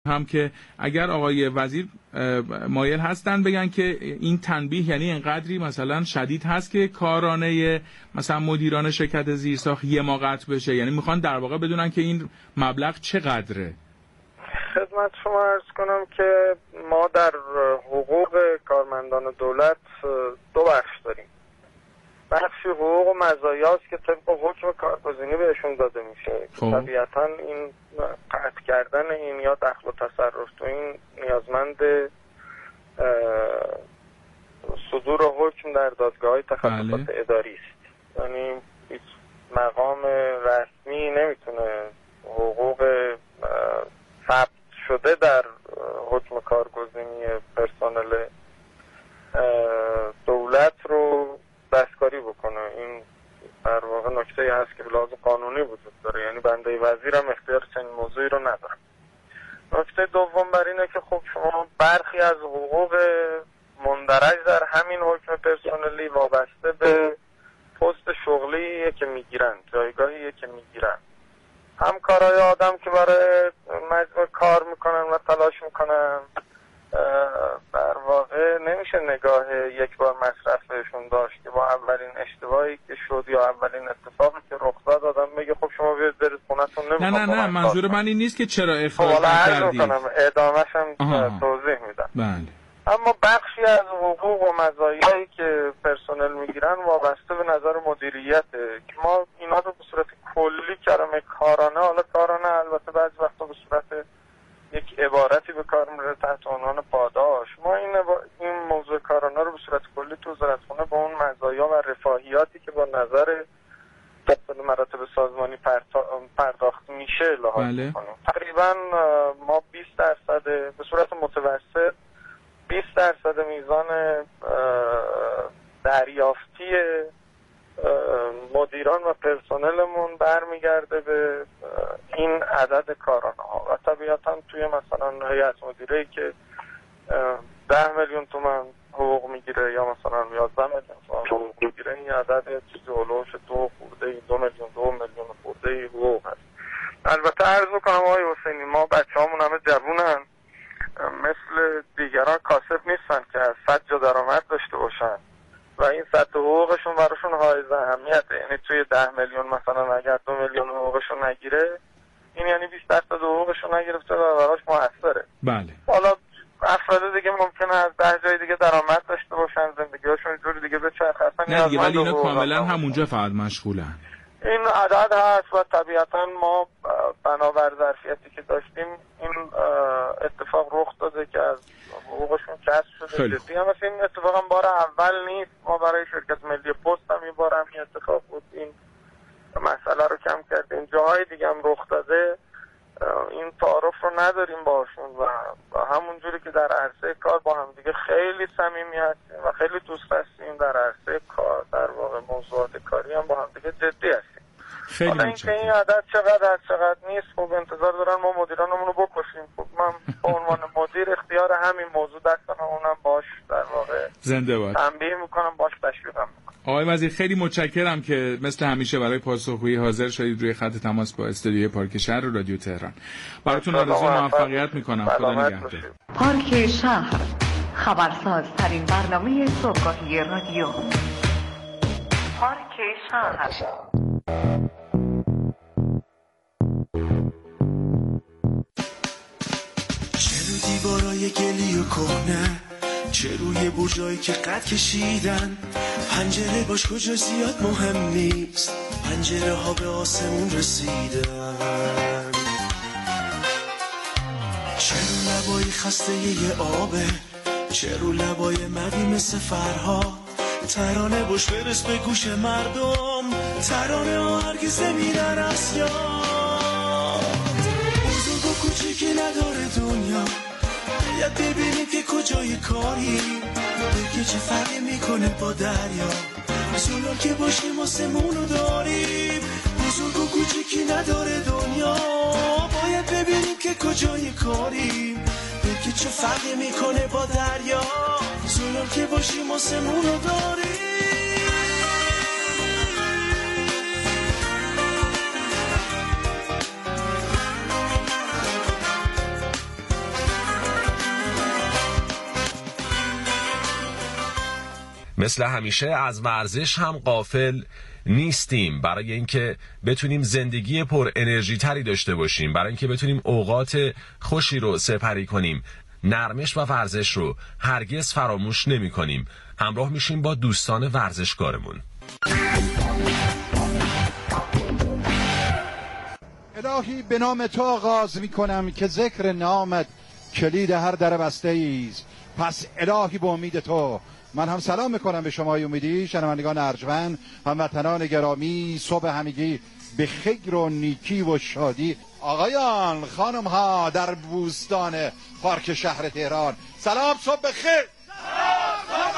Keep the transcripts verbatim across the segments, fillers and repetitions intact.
هم که اگر آقای وزیر مایل هستن بگن که این تنبیه یعنی انقدری مثلا شدید هست که کارانه مثلا مدیران شرکت زیرساخت یه ما قطع بشه، یعنی میخوان در واقع بدونن که این مبلغ چقدره. خدمت شما عرض کنم که ما در حقوق کارمندان دولت دو بخش داریم. بخشی حقوق و مزایاست که طبق حکم کارگزینی بهشون داده میشه. طبیعتا این قطع کردن این یا دخل و تصرف تو این نیازمند صدور حکم در دادگاه‌های تخصصات اداری است. یعنی هیچ مقام رسمی نمیتونه حقوق ثبت شده در حکم کارگزینی پرسنل دولت رو دستکاری بکنه. این در واقع نکته هست که به لحاظ قانونی وجود داره، یعنی بنده وزیرم اختیار چنین موضوعی رو ندارم. نکته دوم بر اینه که خب شما برخی از حقوق مندرج در همین حکم پرسنلی وابسته به پست شغلی که میگیرن، جایگاهی که میگیرن، همکارای آدم که برای مجموعه کار میکنن و تلاش میکنن، در واقع نمیشه نگاه یک بار مصرفشون داشت که با اولین اشتباهی که شد یا اولین اتفاقی که رخ داد آدم بگه خب شما بیاید برید خونتون نمیخوام. نه نه نه منظور من این نیست که چرا اخراج نکردید. ادامه‌ش هم توضیح میدم. بله. اما بخشی از حقوق و مزایایی که پرسنل میگیرن وابسته به نظر مدیریته که ما اینا رو به صورت کلی کلمه کارانه، حالا کارانه البته بعضی وقتا به صورت یک عبارتی به کار میره تحت عنوان پاداش، ما این این موضوع کارانه رو به صورت کلی تو وزارتخونه با اون مزایا و رفاهیاتی که با نظر طبق مراتب سازمانی پرداخت میشه لحاظ بله. کنیم. تقریبا ما بیست درصد به صورت متوسط بیست درصد میزان دریافتی مدیران و پرسنلمون برمیگرده به این عدد کارانه ها و طبیعتا توی مثلا هیئت مدیره‌ای که ده میلیون تومان حقوق میگیره یا مثلا یازده میلیون تومان حقوق میگیره، این عدد چیزی هولوش دو خورده دو میلیون دو میلیون خورده حقوق هست. البته عرض میکنم آقای حسینی ما بچه هامون همه جوونن، مثل دیگران کاسب نیستن که از صد جا درآمد داشته باشن و این سطح حقوقشون براشون حائز اهمیته. یعنی توی ده میلیون مثلا اگر دو میلیون حقوقشون نگیره، این یعنی بیست درصد حقوقشون نگرفته و براش موثره. بله. حالا افراد دیگه ممکنه از ده جای دیگه درآمد داشته باشن، زندگیشون جوری دیگه بچرخه. نه دیگه ولی اینا کاملا همونجا فقط مشغولن. این عدد هست و طبیعتا ما بنابر ظرفیتی که داشتیم این اتفاق رخ داده که از حقوقشون کسب شده. جدی هم مثل این اتفاق هم بار اول نیست. ما برای شرکت ملی پست هم این بار هم این اتفاق بود، این مسئله رو کم کردیم. جاهای دیگه هم رخ داده، این تعارف رو نداریم باشون و, و همونجوری که در عرصه کار با هم دیگه خیلی صمیمی هستیم و خیلی دوست هستیم، در عرصه کار در واقع موضوعات کاری هم با هم دیگه جدی هستیم. خیلی حالا اینکه این عدد چقدر از چقدر نیست، خب انتظار دارن ما مدیرانمون رو بکشیم. خب من به عنوان مدیر اختیار همین موضوع دستم، اونم باش در واقع زنده باد تنبیه میکنم، باش تشویقم میکنم. آقای وزیر خیلی متشکرم که مثل همیشه برای پاسخگویی حاضر شدید روی خط تماس با استودیوی پارک شهر و رادیو تهران. براتون آرزوی موفقیت میکنم. خدا نگهدار. پارک شهر، خبرسازترین برنامه صبحگاهی رادیو. پارک شهر. چه رو دیوارای گلی و کهنه، چه روی برجایی که قد کشیدن، پنجره باش کجا زیاد مهم نیست، پنجره ها به آسمون رسیدن. چه رو لبای خسته یه آبه، چه رو لبای مدی مثل فرها، ترانه باش برس به گوش مردم، ترانه ها هرگز نمیرن از یاد. بزرگ و کوچیکی نداره دنیا، باید ببینیم که کجای کاری، که چه فرقی میکنه با دریا، سولار که باشیم آسمونو داریم. بزرگ و کوچیکی نداره دنیا، باید ببینیم که کجای کاری، که چه فرقی میکنه با دریا، سولار که باشیم آسمونو داریم. مثل همیشه از ورزش هم غافل نیستیم برای اینکه بتونیم زندگی پر انرژی تری داشته باشیم، برای اینکه بتونیم اوقات خوشی رو سپری کنیم. نرمش و ورزش رو هرگز فراموش نمی کنیم. همراه میشیم با دوستان ورزشکارمون. الهی به نام تو آغاز می کنم که ذکر نامت کلید هر در بسته ایست. پس الهی به امید تو من هم سلام میکنم به شمای امیدی، شنوندگان ارجمند، هموطنان گرامی. صبح همگی به خیر و نیکی و شادی. آقایان خانم ها در بوستان پارک شهر تهران، سلام، صبح بخیر. سلام، صبح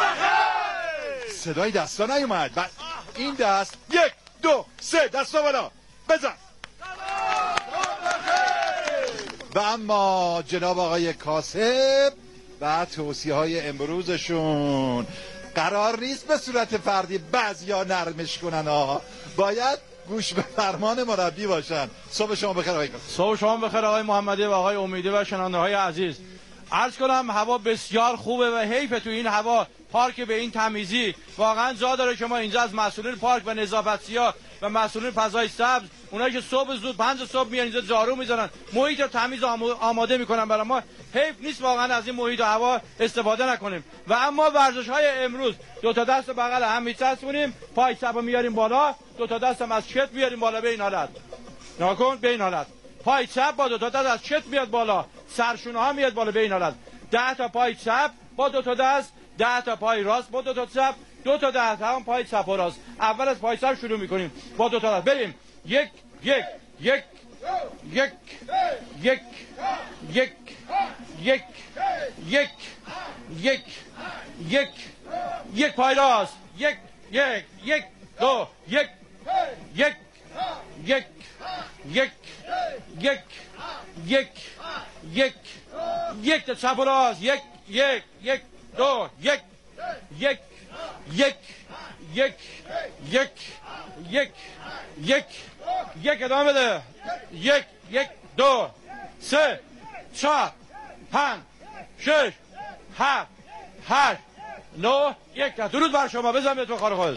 بخیر. صدای دستا نیومد. بعد این دست، یک دو سه، دستا بالا بزن. سلام، صبح بخیر. و اما جناب آقای کاسب و توصیه های امروزشون قرار نیست به صورت فردی بعضیا نرمش کنن ها، باید گوش به فرمان مربی باشن. صبح شما بخیر آقای کاسب. صبح شما بخیر آقای محمدی و آقای امیدی و شنونده های عزیز. عرض کنم هوا بسیار خوبه و حیف تو این هوا پارک به این تمیزی. واقعا جا داره که ما اینجا از مسئولین پارک و نظافتچی‌ها و مسئولین فضای سبز، اونایی که صبح زود پنج صبح میان اینجا جارو میزنن، محیط رو تمیز آماده میکنن برای ما، حیف نیست واقعا از این محیط و هوا استفاده نکنیم. و اما ورزش‌های امروز دو تا دست بغل هم میچسبونیم، پای چپ رو میاریم بالا، دو تا دست هم از چت میاریم بالا به این حالت. ناکن به این حالت. پای چپ با دو تا دست از چت میاد بالا، سرشونه ها میاد بالا به این حالت. ده تا پای چپ با دو تا دست، ده تا پای راست با دو تا چپ، دو تا ده تا هم پای چپ و راست. اول از پای چپ شروع میکنیم با دو تا دست. بریم. یک یک یک یک یک یک یک یک یک یک یک پای راست. یک یک یک دو یک یک یک یک یک یک یک یک تا چپ و راست. یک یک یک دو یک یک یک یک یک یک یک یک ادامه بده. یک یک دو سه چهار پنج شش هفت هشت نه یک. درود بر شما. بزن به تو کار خودت.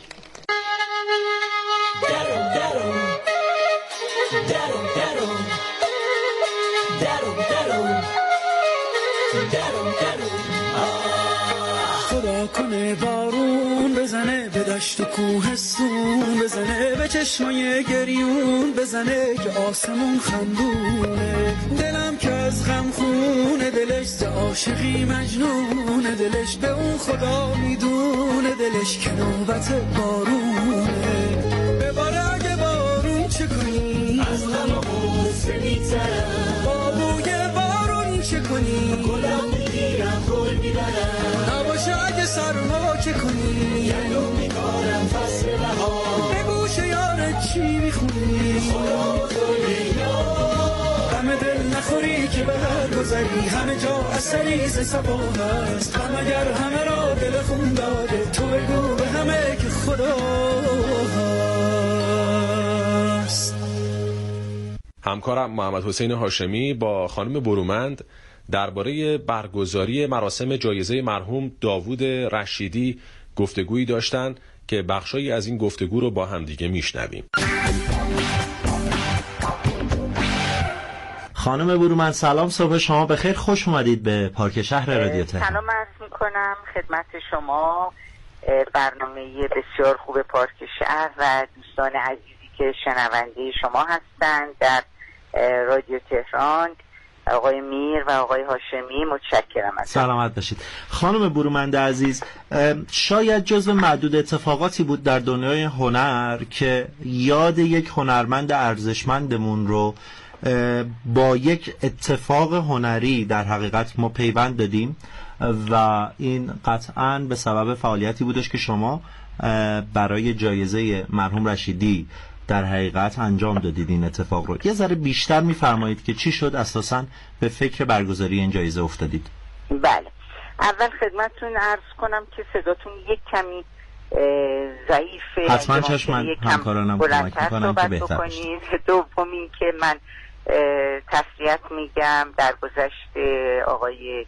درم درم درم درم درم درم درم خدا کنه بارون بزنه به دشت و کوهستون، بزنه به چشمای گریون، بزنه که آسمون خندونه. دلم که از غم خونه، دلش ز عاشقی مجنونه، دلش به اون خدا میدونه، دلش که نوبت بارونه. بباره اگه بارون چه کنی، از غم و غصه میترم، با بوی بارون چه کنی، گلم میگیرم گل میبرم، نباشه اگه سرما چه کنی، یلو میکارم فصل بهار، به گوش یارت چی میخونی، خدا بزرگی همه دل نخوری که به هر گذری، همه جا اثری ز صبا هست، غم اگر همه را دل خون داده، تو بگو به همه که خدا هست. همکارم محمد حسین هاشمی با خانم برومند درباره برگزاری مراسم جایزه مرحوم داوود رشیدی گفتگویی داشتن که بخشایی از این گفتگو رو با هم دیگه میشنویم. خانم برومند سلام، صبح شما بخیر، خوش اومدید به پارک شهر رادیو تهران. سلام عرض میکنم خدمت شما، برنامه بسیار خوب پارک شهر و دوستان عزیزی که شنونده شما هستند در رادیو تهران، آقای میر و آقای هاشمی، متشکرم ازتون. سلامت باشید. خانم برومند عزیز، شاید جزو معدود اتفاقاتی بود در دنیای هنر که یاد یک هنرمند ارزشمندمون رو با یک اتفاق هنری در حقیقت ما پیوند دادیم و این قطعاً به سبب فعالیتی بودش که شما برای جایزه مرحوم رشیدی در حقیقت انجام دادید این اتفاق رو. یه ذره بیشتر می‌فرمایید که چی شد اساساً به فکر برگزاری این جایزه افتادید؟ بله، اول خدمتتون عرض کنم که صداتون یک کمی ضعیفه، حتما چشم همکارانم کمک میکنن که بهتر بشید. دوم این که من تسلیت میگم در گذشت آقای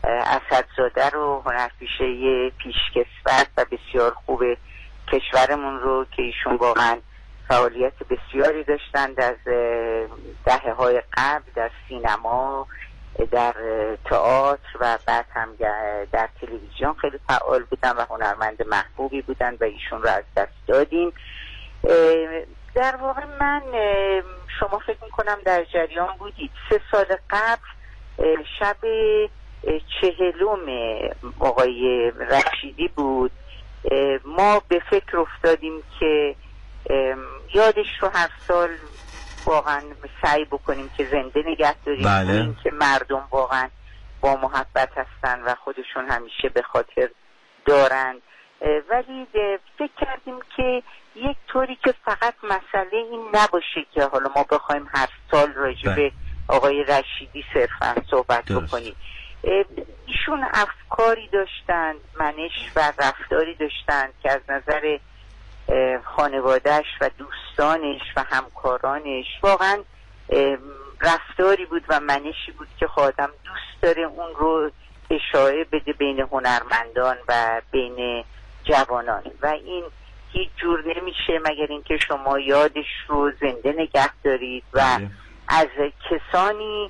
اسدزاده رو، هنرپیشه پیشکسوت و بسیار خوب کشورمون رو که ایشون واقعا فعالیت بسیاری داشتند از دهه های قبل در سینما، در تئاتر و بعد هم در تلویزیون خیلی فعال بودن و هنرمند محبوبی بودن و ایشون رو از دست دادیم. در واقع من، شما فکر میکنم در جریان بودید، سه سال قبل شب چهلم آقای رشیدی بود. ما به فکر افتادیم که یادش رو هر سال واقعا سعی بکنیم که زنده نگه داریم. بله. این که مردم واقعا با محبت هستن و خودشون همیشه به خاطر دارن، ولی فکر کردیم که یک طوری که فقط مسئله این نباشه که حالا ما بخوایم هر سال راجع به آقای رشیدی صرفا صحبت بکنیم. ایشون افکاری داشتن، منش و رفتاری داشتن که از نظر خانوادهش و دوستانش و همکارانش واقعا رفتاری بود و منشی بود که آدم دوست داره اون رو اشاعه بده بین هنرمندان و بین جوانان و این هیچ جور نمیشه مگر اینکه شما یادش رو زنده نگه دارید و از کسانی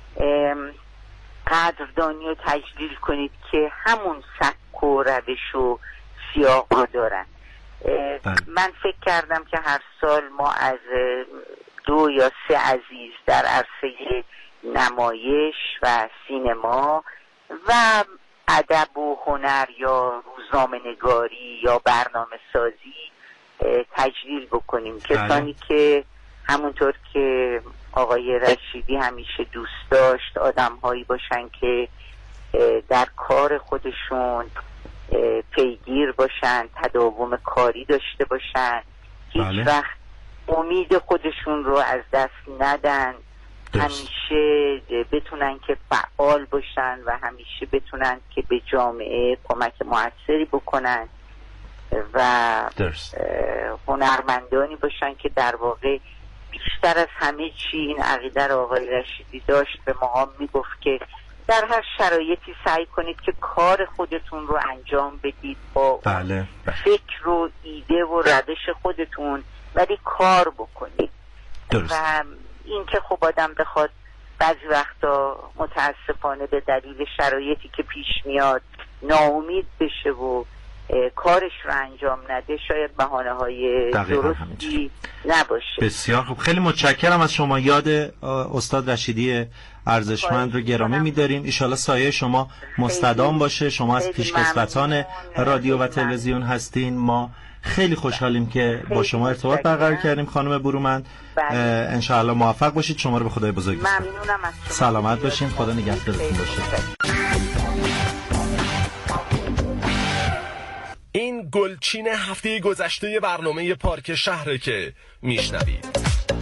قدردانی و تجلیل کنید که همون سبک و روش و سیاق رو دارن. من فکر کردم که هر سال ما از دو یا سه عزیز در عرصه نمایش و سینما و ادب و هنر یا روزنامه نگاری یا برنامه سازی تجلیل بکنیم. کسانی که همونطور که آقای رشیدی همیشه دوست داشت آدم هایی باشن که در کار خودشون پیگیر باشن، تداوم کاری داشته باشن، هیچ بله. وقت امید خودشون رو از دست ندن، همیشه بتونن که فعال باشن و همیشه بتونن که به جامعه کمک موثری بکنن و هنرمندانی باشن که در واقع بیشتر از همه چی این عقیده رو آقای رشیدی داشت، به ما میگفت که در هر شرایطی سعی کنید که کار خودتون رو انجام بدید با بله. بله. فکر و ایده و روش خودتون، ولی کار بکنید. درست. و این که خب آدم بخواد بعضی وقتا متاسفانه به دلیل شرایطی که پیش میاد ناامید بشه و کارش رو انجام نده، شاید بهانه های درستی نباشه. بسیار خوب، خیلی متشکرم از شما. یاد استاد رشیدی ارزشمند رو گرامی می‌داریم. ان سایه شما مستدام باشه. شما از پیشکسوتان رادیو و تلویزیون هستین. ما خیلی خوشحالیم که با شما ارتباط برقرار کردیم خانم برومند. ان شاء الله موفق باشید. شما رو به خدای بزرگ می‌سپارم. ممنونم از شما. سلامت باشین. خدا نگهدارتون باشه. این گلچین هفته گذشته برنامه پارک شهره که میشنوید.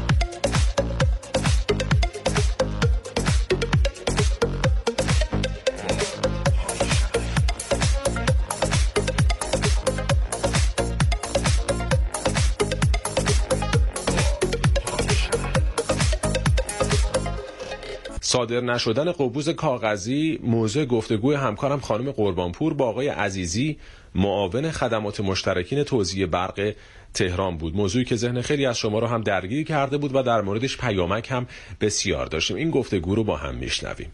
صادر نشدن قبوز کاغذی موضوع گفتگوی همکارم خانم قربانپور با آقای عزیزی، معاون خدمات مشترکین توزیع برق تهران بود. موضوعی که ذهن خیلی از شما رو هم درگیر کرده بود و در موردش پیامک هم بسیار داشتیم. این گفتگو رو با هم میشنویم.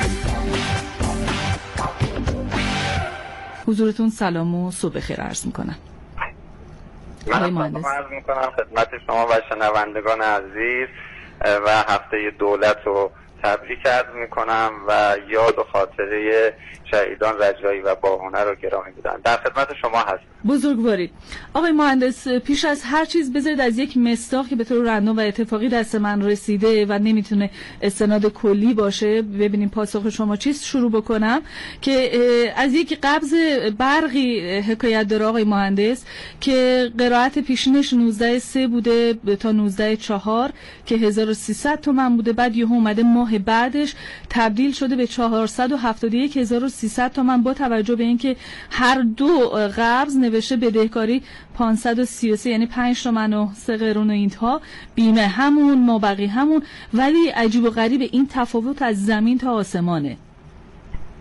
حضورتون سلام و صبح بخیر عرض میکنم. من سلام عرض میکنم خدمت شما و شنوندگان عزیز و هفته دولت رو تبریک عرض میکنم و یاد و خاطره شهیدان رجایی و باهنر رو گرامی میدارم. در خدمت شما هستم. بزرگوارید. آقای مهندس، پیش از هر چیز بذارید از یک مصداق که به طور رندوم و اتفاقی دست من رسیده و نمیتونه استناد کلی باشه ببینیم پاسخ شما چیست شروع بکنم، که از یک قبض برقی حکایت داره آقای مهندس که قرائت پیشینش نوزده سه بوده تا نوزده چهار که هزار و سیصد تومان بوده، بعد یهو اومده ماه بعدش تبدیل شده به چهارصد و هفتاد و یک هزار و سیصد تومان با توجه به اینکه هر دو قبض نوشته بدهکاری پانصد و سی و سه یعنی پنج تومن و سه قرون و اینها، بیمه همون، مابقی همون، ولی عجیب و غریب این تفاوت از زمین تا آسمانه.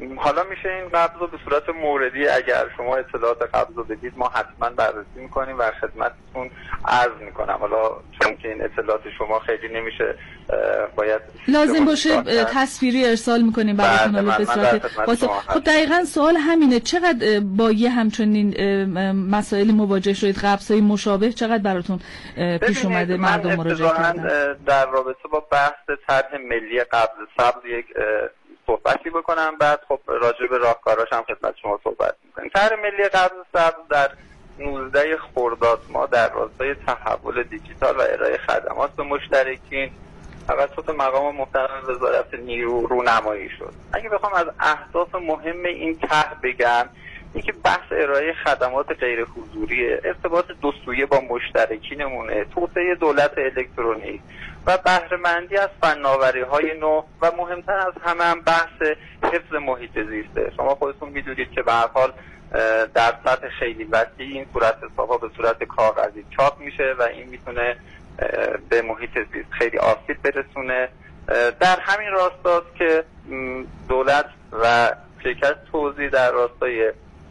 حالا میشه این قبض رو به صورت موردی اگر شما اطلاعات قبض رو بدید ما حتما بررسی میکنیم و خدمتتون عرض میکنم. حالا چون که این اطلاعات شما خیلی نمیشه باید لازم باشه تصویری ارسال میکنیم براتون حالا به صورت خب دقیقاً سوال همینه، چقدر با یه همچنین مسائل مواجه شدید؟ قبض‌های مشابه چقدر براتون پیش اومده مردم مراجعه کردن؟ در رابطه با بحث طرح ملی قبض سبز یک صحبتی بکنم، بعد خب راجع به راهکاراش هم خدمت شما صحبت میکنیم. طرح ملی قبض سبز در نوزده خرداد ما در راستای تحول دیجیتال و ارائه خدمات به مشترکین توسط مقام محترم وزارت نیرو رونمایی شد. اگه بخوام از اهداف مهم این طرح بگم، یکی بحث ارائه خدمات غیر حضوری، ارتباط دو سویه با مشترکینمونه، توسعه دولت الکترونیک و بهره مندی از فناوری‌های نو و مهمتر از همه هم بحث حفظ محیط زیسته. شما خودتون میدونید که به هر حال در سطح خیلی وسیع این صورت حساب‌ها به صورت کاغذی چاپ میشه و این میتونه به محیط زیست خیلی آسیب برسونه. در همین راستاست که دولت و شرکت توزیع در راستای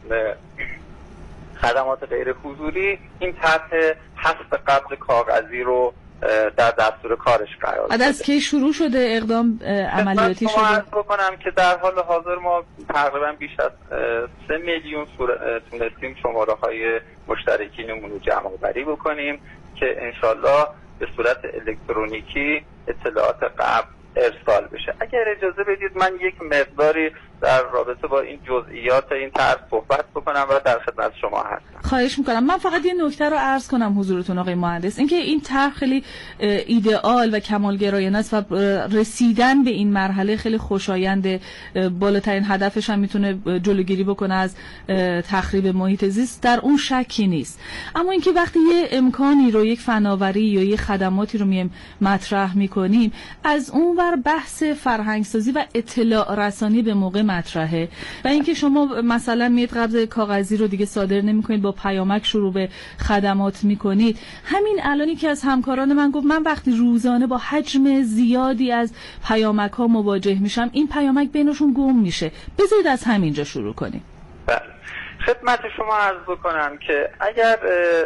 خدمات غیر حضوری این طرح حذف قبض کاغذی رو در دستور کارش قرار داده. از کی شروع شده اقدام عملیاتی شده؟ من بکنم که در حال حاضر ما تقریبا بیش از سه میلیون تونستیم شماره های مشترکینمون رو جمع آوری بکنیم که انشالله به صورت الکترونیکی اطلاعات قبل ارسال بشه. اگر اجازه بدید من یک مقداری در رابطه با این جزئیات این طرح صحبت بکنم و در خدمت شما هستم. خواهش میکنم. من فقط یه نکته رو عرض کنم حضورتون آقای مهندس، اینکه این طرح خیلی ایدئال و کمالگرایانه است و رسیدن به این مرحله خیلی خوشایند. بالاترین هدفش هم میتونه جلوگیری بکنه از تخریب محیط زیست، در اون شکی نیست. اما اینکه وقتی یه امکانی رو، یک فناوری یا یه خدماتی رو میایم مطرح میکنیم، از اون ور بحث فرهنگسازی و اطلاع رسانی به موقع مطرحه و اینکه شما مثلا میاد قبض کاغذی رو دیگه صادر نمی‌کنید، با پیامک شروع به خدمات می‌کنید. همین الانی که از همکاران من گفت من وقتی روزانه با حجم زیادی از پیامک‌ها مواجه میشم، این پیامک بینشون گم میشه. بذارید از همینجا شروع کنیم. بله. خدمت شما عرض بکنم که اگر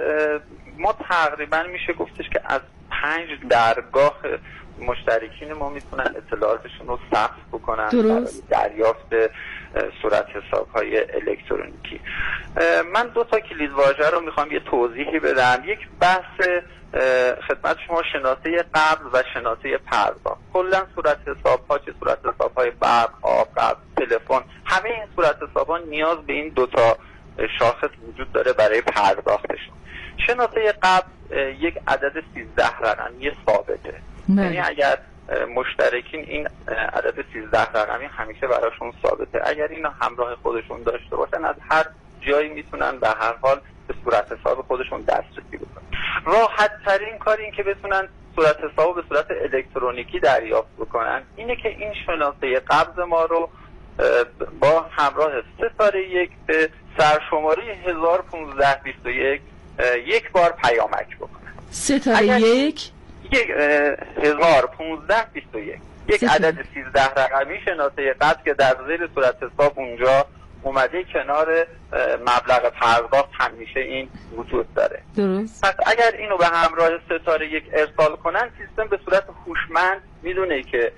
ما تقریبا میشه گفتش که از پنج درگاه مشترکین ما میتونن اطلاعاتشون رو ثبت بکنن درست. دریافت صورت حساب‌های الکترونیکی. من دو تا کلیدواژه رو میخوام یه توضیحی بدم. یک بحث خدمت شما شناسه قبض و شناسه پرداخت. کلا صورت حساب‌ها، چه صورت حساب‌های برق، آب، قبض، تلفن، همه این صورت حساب‌ها نیاز به این دو تا شاخص وجود داره برای پرداختشون. شناسه قبض یک عدد سیزده رقمی ثابته. یعنی اگر مشترکین این عدد سیزده رقمی همیشه براشون ثابته، اگر اینو همراه خودشون داشته باشن از هر جایی میتونن به هر حال به صورت حساب خودشون دسترسی بکنن. راحت ترین کار این که بتونن صورت حساب به صورت الکترونیکی دریافت بکنن اینه که این شناسه قبض ما رو با همراه ستاره یک به سرشماره هزار و پانصد و بیست و یک یک بار پیامک بکنن. ستاره یک یک هزار و پانصد و بیست و یک یک عدد سیزده رقمی شناسه قبض که در زیر صورت حساب اونجا اومده کنار مبلغ پرداخت همیشه این وجود داره. درست. پس اگر اینو به همراه ستاره یک ارسال کنن، سیستم به صورت هوشمند میدونه که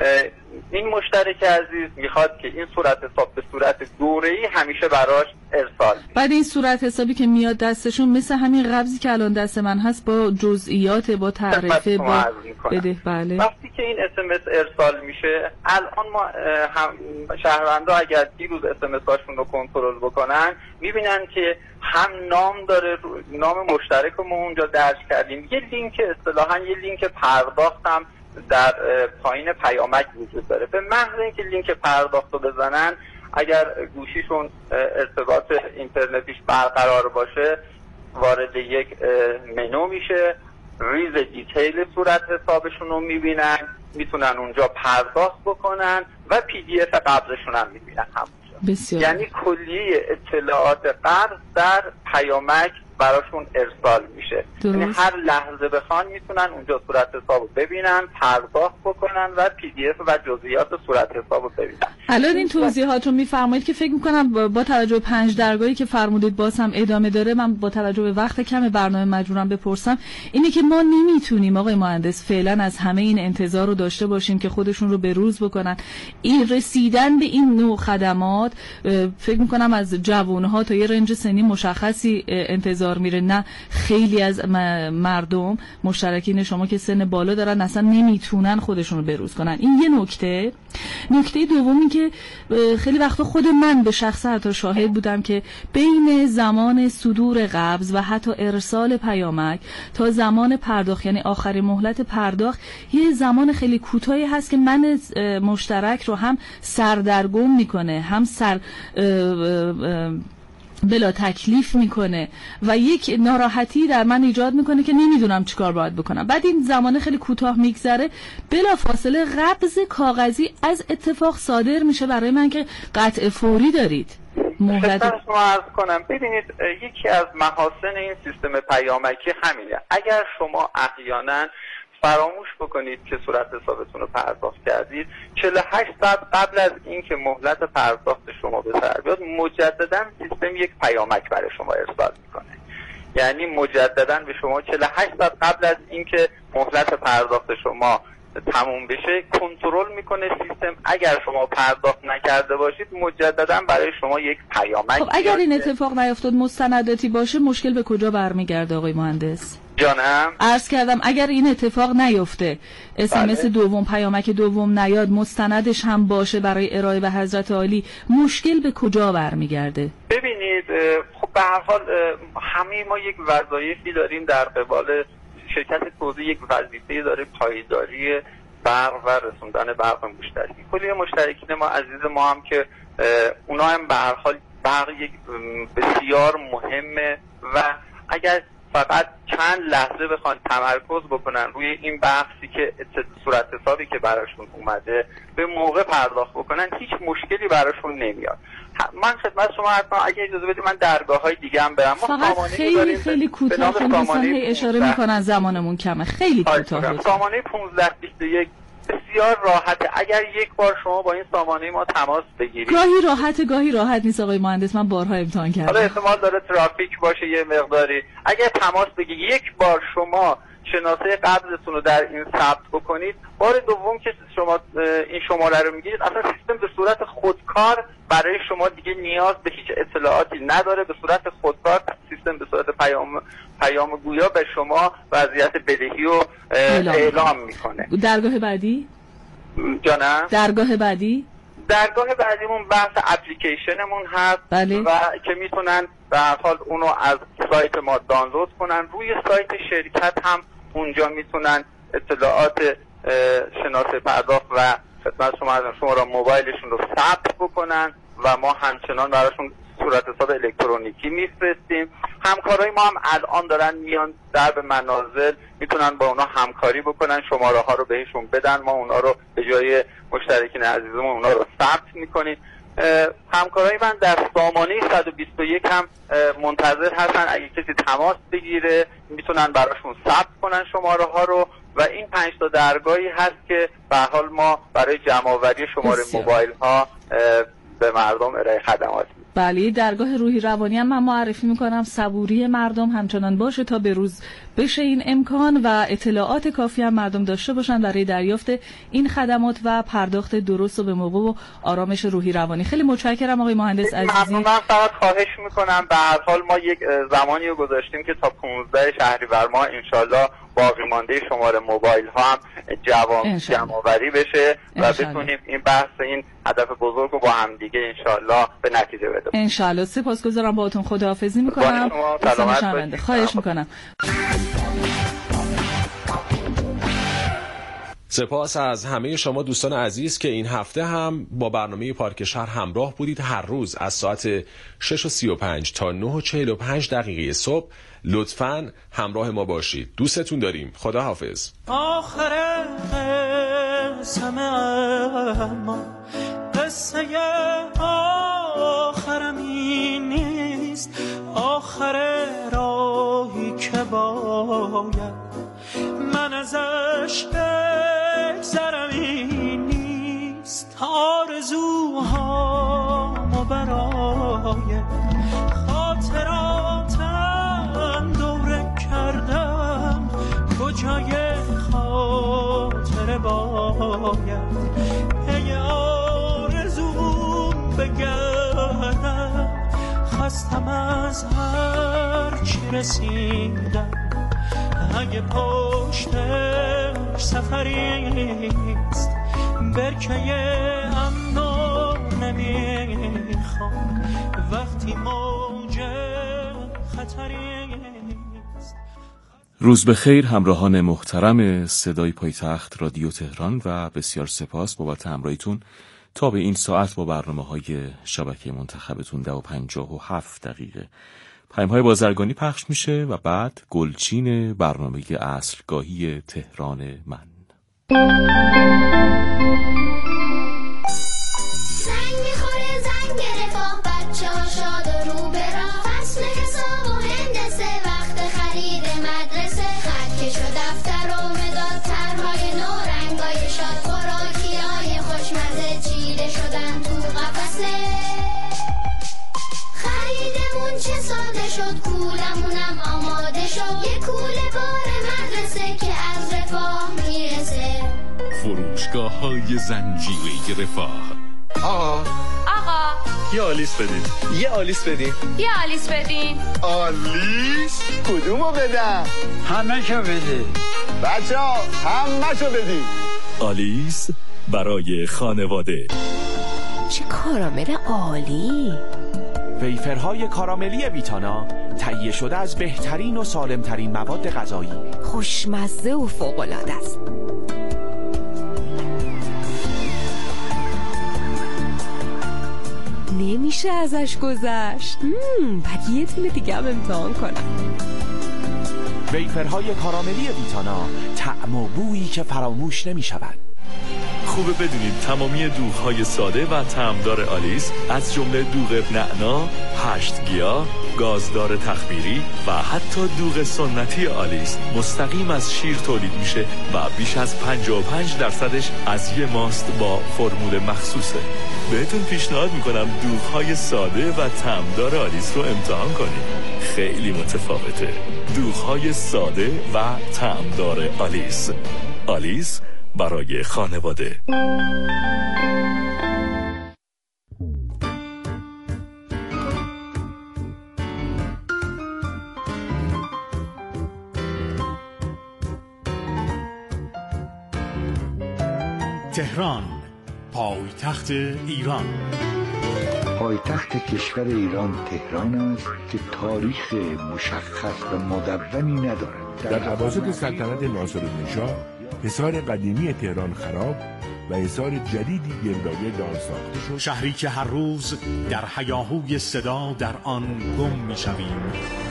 این مشترک عزیز میخواد که این صورت حساب به صورت دوره‌ای همیشه براش ارسال. بعد این صورت حسابی که میاد دستشون مثل همین قبضی که الان دست من هست با جزئیات، با تعرفه، با بده. بله. وقتی که این اس ام اس ارسال میشه، الان ما هم شهروندا اگر دیروز اس ام اس هاشون رو کنترل بکنن میبینن که هم نام داره، نام مشترک رو ما اونجا درج کردیم، یه لینک اصطلاحاً یه لینک پرداخت هم در پایین پیامک وجود داره. به محض اینکه لینک پرداخت رو بزنن، اگر گوشیشون ارتباط اینترنتیش برقرار باشه، وارد یک منو میشه، ریز دیتیل صورت حسابشون رو میبینن، میتونن اونجا پرداخت بکنن و پی دی اف قبضشون هم میبینن همونجا. بسیار. یعنی کلیه اطلاعات قبض در پیامک براشون ارسال میشه. یعنی هر لحظه بخوان میتونن اونجا صورت حسابو ببینن، پرداخت بکنن و پی دی اف و جزئیات صورت حسابو ببینن. الان این توضیحات رو میفرمایید که فکر میکنم با توجه به پنج درگاهی که فرمودید باز هم ادامه داره، من با توجه به وقت کم برنامه مجبورم بپرسم اینه که ما نمیتونیم آقای مهندس فعلا از همه این انتظار رو داشته باشیم که خودشون رو به روز بکنن. این رسیدن به این نوع خدمات فکر میکنم از جوانها تا یه رنج سنی مشخصی انتظار میره، نه خیلی از مردم مشترکین شما که سن بالا دارن اصلا نمیتونن خودشون رو به روز کنن. این یه نکته. نکته دومی که خیلی وقتا خود من به شخص حتی شاهد بودم که بین زمان صدور قبض و حتی ارسال پیامک تا زمان پرداخت، یعنی آخرین مهلت پرداخت، یه زمان خیلی کوتاهی هست که من مشترک رو هم سردرگم میکنه، هم سر بلا تکلیف میکنه و یک ناراحتی در من ایجاد میکنه که نمیدونم چیکار باید بکنم. بعد این زمان خیلی کوتاه میگذره، بلا فاصله قبض کاغذی از اتفاق صادر میشه برای من که قطع فوری دارید. مهلت رو عرض کنم. ببینید یکی از محاسن این سیستم پیامکی همینه. اگر شما احیانا فراموش بکنید که صورت حسابتون رو پرداخت کردید، چهل و هشت ساعت قبل از اینکه مهلت پرداخت شما به سر بیاد مجددا سیستم یک پیامک برای شما ارسال میکنه. یعنی مجددا به شما چهل و هشت ساعت قبل از اینکه مهلت پرداخت شما تموم بشه کنترل میکنه سیستم. اگر شما پرداخت نکرده باشید مجددا برای شما یک پیامک. خب اگر این اتفاق نیفتاد مستنداتی باشه مشکل به کجا برمیگرده آقای مهندس؟ جانم عرض کردم اگر این اتفاق نیفته، اس ام اس دوم، پیامک دوم نیاد، مستندش هم باشه برای ارائه به حضرت عالی، مشکل به کجا برمیگرده؟ ببینید خب به هر حال همه ما یک وظایفی داریم در قبال شرکت توزیع، یک وظیفه داره پایداری برق و رسوندن برق مشترک. کلی مشترکین ما عزیز ما هم که اونا هم به هر حال برق یک بسیار مهمه و اگر فقط چند لحظه بخوان تمرکز بکنن روی این بحثی که صورت حسابی که براشون اومده به موقع پرداخت بکنن، هیچ مشکلی براشون نمیاد. من خدمت شما حتما اگه اجازه بدید من درگاه های دیگه هم برم. ما فقط خیلی خیلی کوتاه دوستان هی اشاره میکنن زمانمون کمه، خیلی کوتاه. سامانه پانزده بیست و یک بسیار راحته. اگر یک بار شما با این سامانه ما تماس بگیرید، گاهی راحته گاهی راحت نیست آقای مهندس، من بارها امتحان کردم. حالا احتمال داره ترافیک باشه یه مقداری. اگر تماس بگیرید یک بار شما شناسه قبضتون رو در این ثبت بکنید، بار دوم که شما این شماره رو میگیرید اصلا سیستم به صورت خودکار برای شما دیگه نیاز به هیچ اطلاعاتی نداره. به صورت خودکار سیستم به صورت پیام پیام گویا به شما وضعیت بدهی رو اعلام, اعلام میکنه. درگاه بعدی؟ جانم؟ درگاه بعدی؟ درگاه بعدیمون بحث اپلیکیشنمون هست. بله. و که میتونن به هر حال اونو از سایت ما دانلود کنن. روی سایت شرکت هم اونجا میتونن اطلاعات شناسه پرداخت و خدمت شما شما را موبایلشون رو ثبت بکنن و ما همچنان براشون صورت حساب الکترونیکی میفرستیم. همکارای ما هم الان دارن میان در به منازل، میتونن با اونا همکاری بکنن، شماره ها رو بهشون بدن، ما اونا رو به جای مشترکین عزیزمون اونا رو ثبت میکنیم. همکارای من در سامانه صد و بیست و یک هم منتظر هستن، اگه کسی تماس بگیره میتونن براشون ثبت کنن شماره ها رو. و این پنج تا درگاهی هست که به حال ما برای جمع‌آوری شماره موبایل ها به مردم ارائه خدمات. بله، درگاه روحی روانی هم من معرفی میکنم. صبوری مردم همچنان باشه تا به روز بشه این امکان و اطلاعات کافی هم مردم داشته باشن برای دریافت این خدمات و پرداخت درست و به موقع و آرامش روحی روانی. خیلی متشکرم آقای مهندس عزیزی. من فقط خواهش میکنم، به هر حال ما یک زمانی رو گذاشتیم که تا پانزده شهریور ماه انشالله باقی مانده شماره موبایل ها هم جمع‌آوری بشه و بتونیم این بحث این هدف بزرگ رو با هم دیگه انشالله به نتیجه برسونیم. انشالله. سپاسگزارم، باهاتون خداحافظی میکنم. سلامت باشید. خواهش میکنم. سپاس از همه شما دوستان عزیز که این هفته هم با برنامه پارک شهر همراه بودید. هر روز از ساعت شش و سی و پنج تا نه و چهل و پنج دقیقه صبح لطفاً همراه ما باشید. دوستتون داریم. خدا حافظ. آخر قسم اما قصه آخرم این نیست، آخر را باید من ازش بگذرم، این نیست آرزوهامو برای خاطراتم دوره کردم، کجای خاطره باید پی آرزوم بگردم، خستم از هر چی رسیدم، اگه پشتش سفریست برکه امنو نمیخوام وقتی موج خطریست. روز بخیر همراهان محترم صدای پایتخت رادیو تهران و بسیار سپاس بابت همراهیتون تا به این ساعت با برنامه‌های شبکه منتخبتون ده و پنجاه و هفت دقیقه. پیام‌های بازرگانی پخش میشه و بعد گلچین برنامه عصرگاهی تهران من. زنگ میخوره زنگ رفاه، بچه ها شاد و رو به راه، فصل حساب و هندسه، وقت خرید مدرسه، خط کش و دفتر و مداد، طرحهای نو، رنگای شاد، خوراکیای خوشمزه چیده شدن تو قفسه. خریدمون چه ساده شد، کولمونم آماده شد، یه کوله بار مدرسه که از رفاه میرسه. فروشگاه های زنجیره رفاه. آقا آقا یه آلیس بدین، یه آلیس بدین، یه آلیس بدین. آلیس؟ کدومو بدم؟ همه شو بدین بچه ها، همه شو بدین. آلیس برای خانواده. چه کارامل عالی! ویفرهای کاراملی ویتانا تهیه شده از بهترین و سالمترین مواد غذایی، خوشمزه و فوق‌العاده است. نمیشه ازش گذشت. بعد یه تونه دیگه هم امتحان کنم. ویفرهای کاراملی ویتانا، طعم و بویی که فراموش نمی شود. خوبه بدونید تمامی دوغ‌های ساده و طعمدار آلیس از جمله دوغ نعنا، هشت گیاه، گازدار تخمیری و حتی دوغ سنتی آلیس مستقیم از شیر تولید میشه و بیش از پنجاه و پنج درصدش از یه ماست با فرمول مخصوصه. بهتون پیشنهاد میکنم دوغ‌های ساده و طعمدار آلیس رو امتحان کنید. خیلی متفاوته. دوغ‌های ساده و طعمدار آلیس. آلیس برای خانواده. تهران، پایتخت ایران. پایتخت کشور ایران تهران است که تاریخ مشخص و مدونی ندارد. در اواسط سلطنت ناصرالنشا حصار قدیمی تهران خراب و حصار جدیدی گردآگرد آن ساخته شد. شهری که هر روز در هیاهوی صدا در آن گم می‌شویم.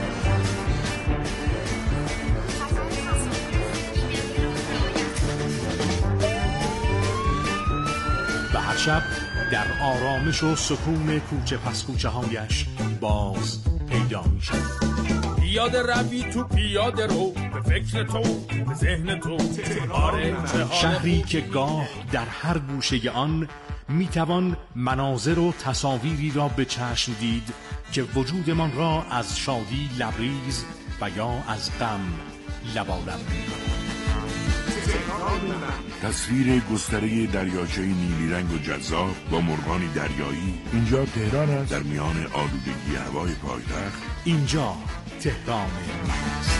و هر شب در آرامش و سکون کوچه پس کوچه هایش باز پیدا می‌شود. پیاده روی تو پیاده رو، به فکر تو، به ذهن تو. شهری که گاه در هر گوشه آن میتوان مناظر و تصاویری را به چشم دید که وجودمان را از شادی لبریز و یا از غم لبالب می‌کند. تصویر گستره دریاچه نیلی رنگ و جذاب با مرغان دریایی. اینجا تهران است، در میان آلودگی هوای پایتخت. اینجا تهران من است.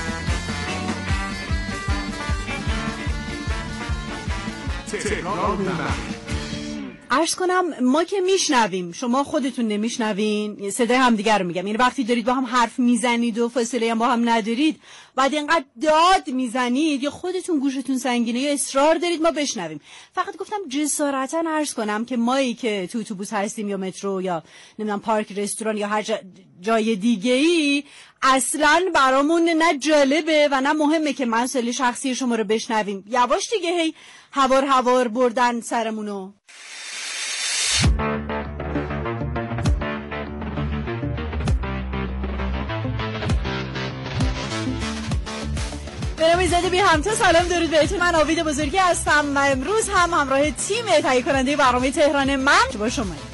تهران من. عرض کنم ما که میشنویم، شما خودتون نمیشنوین، صدای همدیگر رو میگم، یعنی وقتی دارید با هم حرف میزنید و فاصله هم با هم ندارید، بعد اینقدر داد میزنید یا خودتون گوشتون سنگینه یا اصرار دارید ما بشنویم. فقط گفتم جسارتا عرض کنم که مایی که تو اتوبوس هستیم یا مترو یا نمیدونم پارک رستوران یا هر جا جای دیگه ای، اصلا برامون نه جالبه و نه مهمه که مسئله شخصی شما رو بشنویم. یواش دیگه، هی هوار هوار بردن سرمونو. جناب ایزدی بی همتا سلام درود بهتون. من آوید بزرگی هستم و امروز هم همراه تیم تهیه کننده برنامه تهران من با شما.